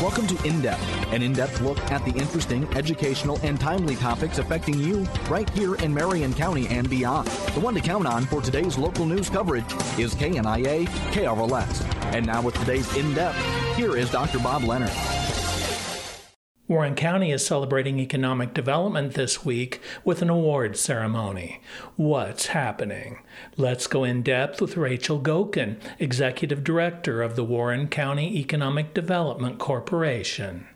Welcome to In Depth, an in-depth look at the interesting, educational, and timely topics affecting you right here in Marion County and beyond. The one to count on for today's local news coverage is KNIA KRLS. And now with today's In Depth, here is Dr. Bob Leonard. Warren County is celebrating economic development this week with an awards ceremony. What's happening? Let's go in depth with Rachel Gokin, Executive Director of the Warren County Economic Development Corporation.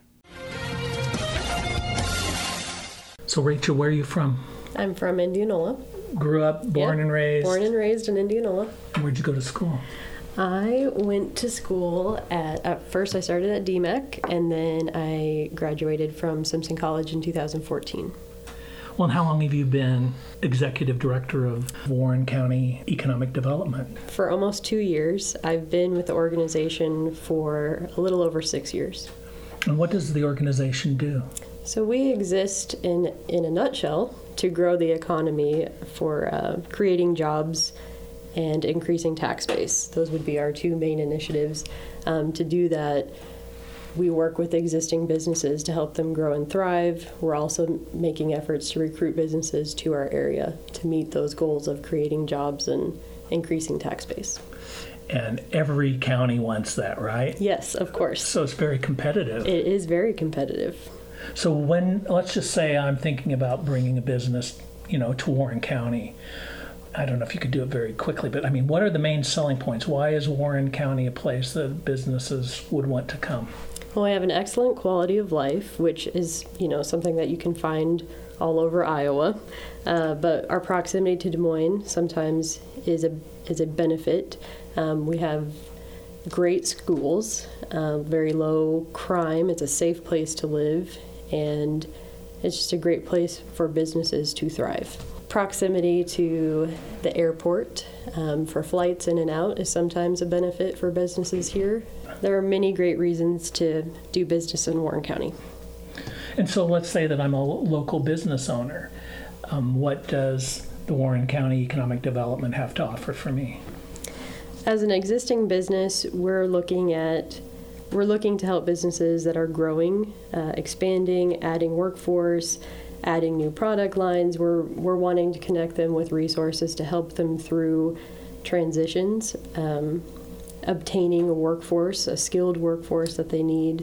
So Rachel, where are you from? I'm from Indianola. Grew up, born and raised? Born and raised in Indianola. Where'd you go to school? I went to school at first I started at DMEC, and then I graduated from Simpson College in 2014. Well, and how long have you been Executive Director of Warren County Economic Development? For almost 2 years. I've been with the organization for a little over 6 years. And what does the organization do? So we exist in a nutshell to grow the economy for creating jobs and increasing tax base. Those would be our two main initiatives. To do that, we work with existing businesses to help them grow and thrive. We're also making efforts to recruit businesses to our area to meet those goals of creating jobs and increasing tax base. And every county wants that, right? Yes, of course. So it's very competitive. It is very competitive. So let's just say I'm thinking about bringing a business, to Warren County. I don't know if you could do it very quickly, but what are the main selling points? Why is Warren County a place that businesses would want to come? Well, we have an excellent quality of life, which is, something that you can find all over Iowa. But our proximity to Des Moines sometimes is a benefit. We have great schools, very low crime. It's a safe place to live, and it's just a great place for businesses to thrive. Proximity to the airport for flights in and out is sometimes a benefit for businesses here. There are many great reasons to do business in Warren County. And so let's say that I'm a local business owner. What does the Warren County Economic Development have to offer for me? As an existing business, we're looking to help businesses that are growing, expanding, adding workforce, adding new product lines. We're wanting to connect them with resources to help them through transitions, obtaining a skilled workforce that they need.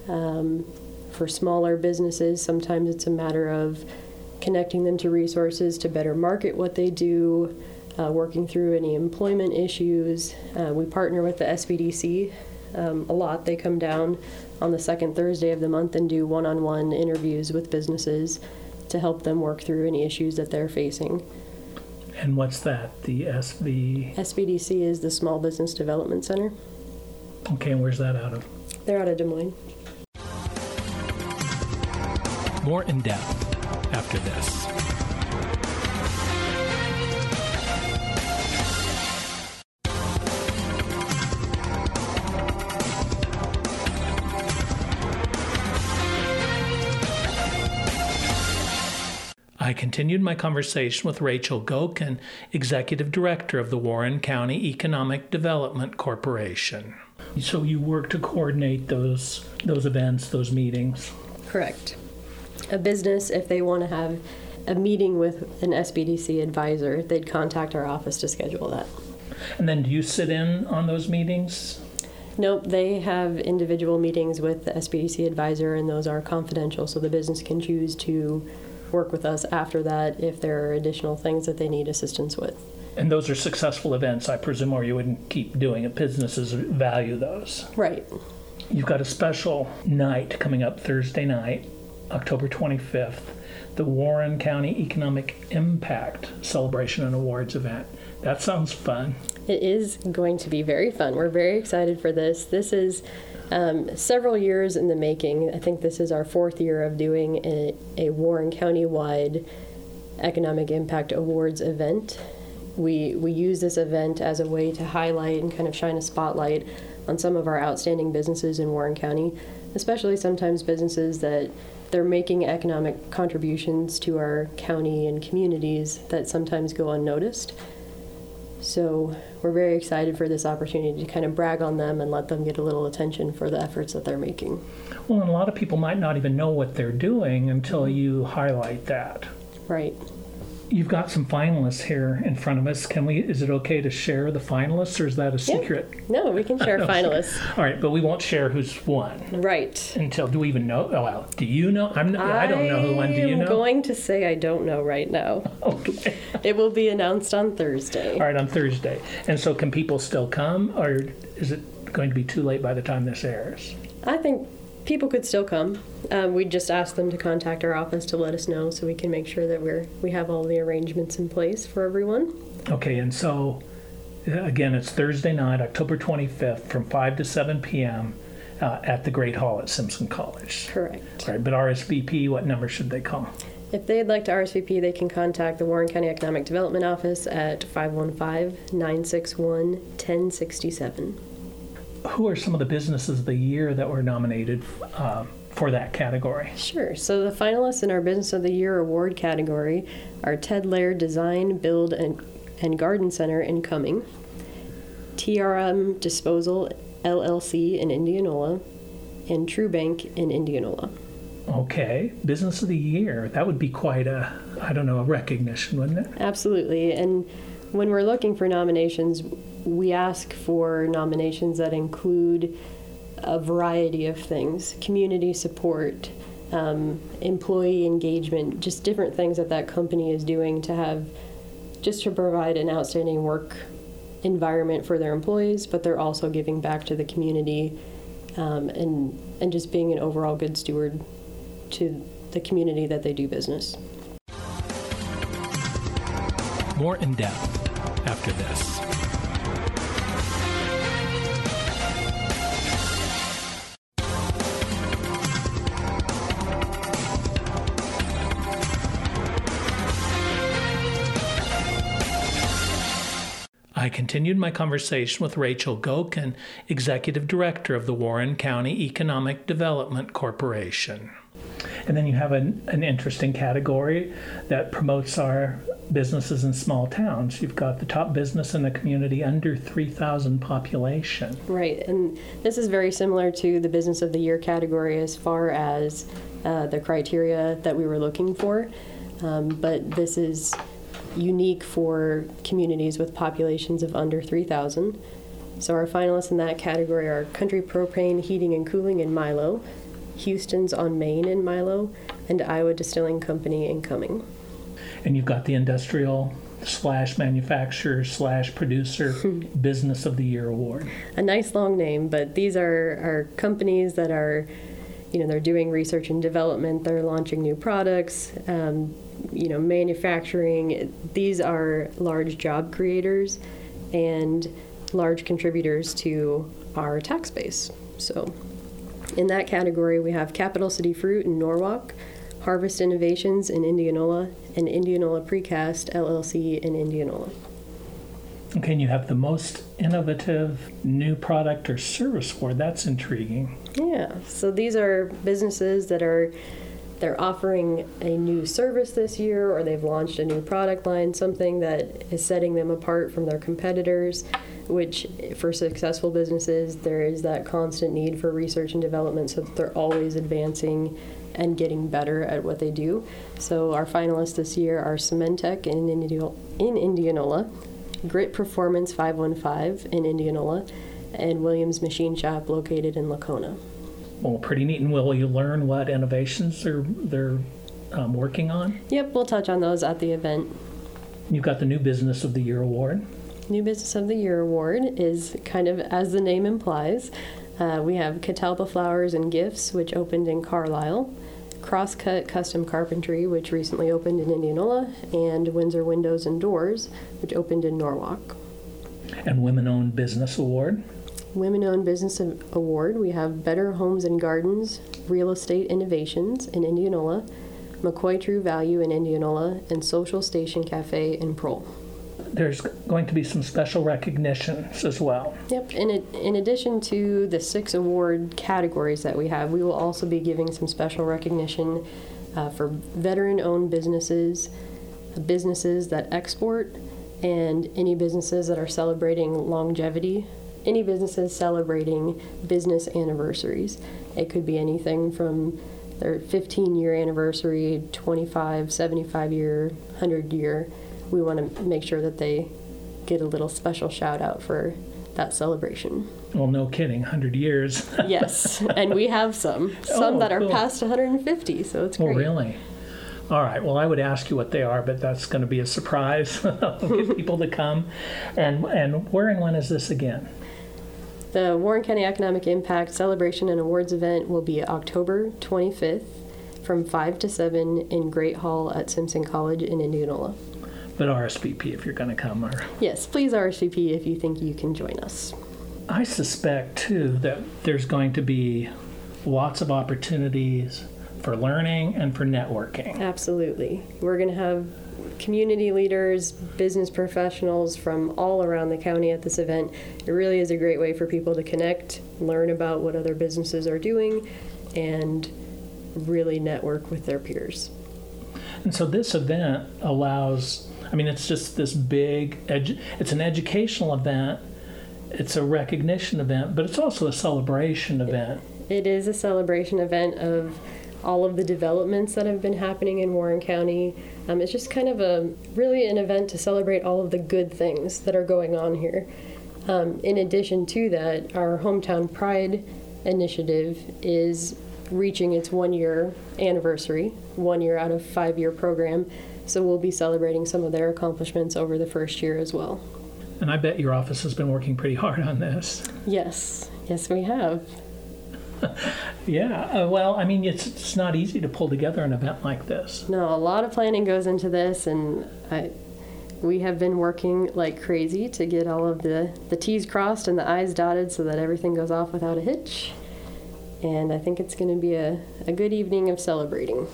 For smaller businesses, sometimes it's a matter of connecting them to resources to better market what they do, working through any employment issues. We partner with the SBDC a lot. They come down on the second Thursday of the month and do one-on-one interviews with businesses to help them work through any issues that they're facing. And what's that, the SBDC is the Small Business Development Center. Okay, and where's that out of? They're out of Des Moines. More in depth after this. I continued my conversation with Rachel Gokin, Executive Director of the Warren County Economic Development Corporation. So you work to coordinate those events, those meetings? Correct. A business, if they want to have a meeting with an SBDC advisor, they'd contact our office to schedule that. And then do you sit in on those meetings? Nope, they have individual meetings with the SBDC advisor, and those are confidential, so the business can choose to work with us after that if there are additional things that they need assistance with. And those are successful events, I presume, or you wouldn't keep doing it. Businesses value those. Right. You've got a special night coming up Thursday night, October 25th, the Warren County Economic Impact Celebration and Awards event. That sounds fun. It is going to be very fun. We're very excited for this. This is several years in the making. I think this is our 4th year of doing a Warren County-wide Economic Impact Awards event. We use this event as a way to highlight and kind of shine a spotlight on some of our outstanding businesses in Warren County, especially sometimes businesses that they're making economic contributions to our county and communities that sometimes go unnoticed. So we're very excited for this opportunity to kind of brag on them and let them get a little attention for the efforts that they're making. Well, and a lot of people might not even know what they're doing until you highlight that. Right. You've got some finalists here in front of us. Is it okay to share the finalists, or is that a secret? Yeah. No, we can share finalists. All right, but we won't share who's won. Right. Do we even know? Oh, well, do you know? I don't know who won. Do you know? I'm going to say I don't know right now. Okay. It will be announced on Thursday. All right, on Thursday. And so can people still come, or is it going to be too late by the time this airs? I think people could still come. We just ask them to contact our office to let us know so we can make sure that we have all the arrangements in place for everyone. Okay, and so again, it's Thursday night, October 25th from 5 to 7 p.m. At the Great Hall at Simpson College. Correct. All right, but RSVP, what number should they call? If they'd like to RSVP, they can contact the Warren County Economic Development Office at 515-961-1067. Who are some of the businesses of the year that were nominated for that category? Sure. So the finalists in our Business of the Year award category are Ted Laird Design, Build, and Garden Center in Cumming, TRM Disposal LLC in Indianola, and True Bank in Indianola. Okay. Business of the Year. That would be quite a recognition, wouldn't it? Absolutely. And when we're looking for nominations, we ask for nominations that include a variety of things: community support, employee engagement, just different things that company is doing to provide an outstanding work environment for their employees, but they're also giving back to the community and just being an overall good steward to the community that they do business. More in depth after this. I continued my conversation with Rachel Gokin, Executive Director of the Warren County Economic Development Corporation. And then you have an interesting category that promotes our businesses in small towns. You've got the top business in the community under 3,000 population. Right, and this is very similar to the Business of the Year category as far as the criteria that we were looking for, but this is unique for communities with populations of under 3,000. So our finalists in that category are Country Propane Heating and Cooling in Milo, Houston's on Main in Milo, and Iowa Distilling Company in Cumming. And you've got the industrial / manufacturer / producer Business of the Year award. A nice long name, but these are companies that are, they're doing research and development, they're launching new products, manufacturing. These are large job creators and large contributors to our tax base. So in that category, we have Capital City Fruit in Norwalk, Harvest Innovations in Indianola, and Indianola Precast LLC in Indianola. Okay, and you have the most innovative new product or service award. That's intriguing. Yeah, so these are businesses that they're offering a new service this year, or they've launched a new product line, something that is setting them apart from their competitors, which for successful businesses, there is that constant need for research and development so that they're always advancing and getting better at what they do. So our finalists this year are Cementech in Indianola, Grit Performance 515 in Indianola, and Williams Machine Shop located in Lacona. Well, pretty neat. And will you learn what innovations they're working on? Yep, we'll touch on those at the event. You've got the New Business of the Year award. New Business of the Year award is kind of as the name implies. We have Catalpa Flowers and Gifts, which opened in Carlisle, Crosscut Custom Carpentry, which recently opened in Indianola, and Windsor Windows and Doors, which opened in Norwalk. And Women-Owned Business Award. Women-Owned Business Award, we have Better Homes and Gardens, Real Estate Innovations in Indianola, McCoy True Value in Indianola, and Social Station Cafe in Prohl. There's going to be some special recognitions as well. Yep. In addition to the 6 award categories that we have, we will also be giving some special recognition for veteran-owned businesses, businesses that export, and any businesses that are celebrating longevity, any businesses celebrating business anniversaries. It could be anything from their 15-year anniversary, 25, 75-year, 100-year. We want to make sure that they get a little special shout out for that celebration. Well, no kidding, 100 years. Yes, and we have some that are cool. past 150, so it's great. Oh, really? All right, well, I would ask you what they are, but that's going to be a surprise. I'll get people to come. And where and when is this again? The Warren County Economic Impact Celebration and Awards event will be October 25th from 5 to 7 in Great Hall at Simpson College in Indianola. But RSVP if you're going to come. Or Yes, please RSVP if you think you can join us. I suspect, too, that there's going to be lots of opportunities for learning and for networking. Absolutely. We're going to have community leaders, business professionals from all around the county at this event. It really is a great way for people to connect, learn about what other businesses are doing, and really network with their peers. And so this event allows, it's just this big, it's an educational event, it's a recognition event, but it's also a celebration event. It is a celebration event of all of the developments that have been happening in Warren County. It's just kind of really an event to celebrate all of the good things that are going on here. In addition to that, our Hometown Pride initiative is reaching its 1-year anniversary, 1 year out of 5-year program. So we'll be celebrating some of their accomplishments over the first year as well. And I bet your office has been working pretty hard on this. Yes, we have. Yeah, it's not easy to pull together an event like this. No, a lot of planning goes into this, and we have been working like crazy to get all of the T's crossed and the I's dotted so that everything goes off without a hitch. And I think it's going to be a good evening of celebrating.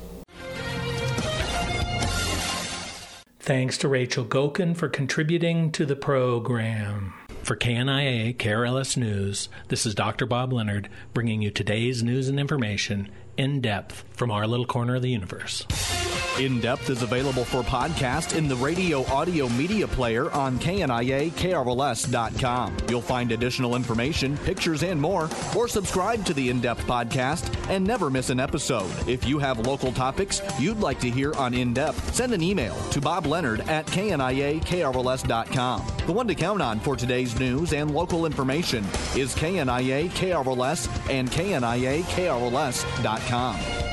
Thanks to Rachel Gokin for contributing to the program. For KNIA KRLS News, this is Dr. Bob Leonard bringing you today's news and information in depth from our little corner of the universe. In Depth is available for podcast in the radio audio media player on KNIA-KRLS.com. You'll find additional information, pictures, and more, or subscribe to the In Depth podcast and never miss an episode. If you have local topics you'd like to hear on In Depth, send an email to bobleonard@KNIA-KRLS.com. The one to count on for today's news and local information is KNIA-KRLS and KNIA-KRLS.com.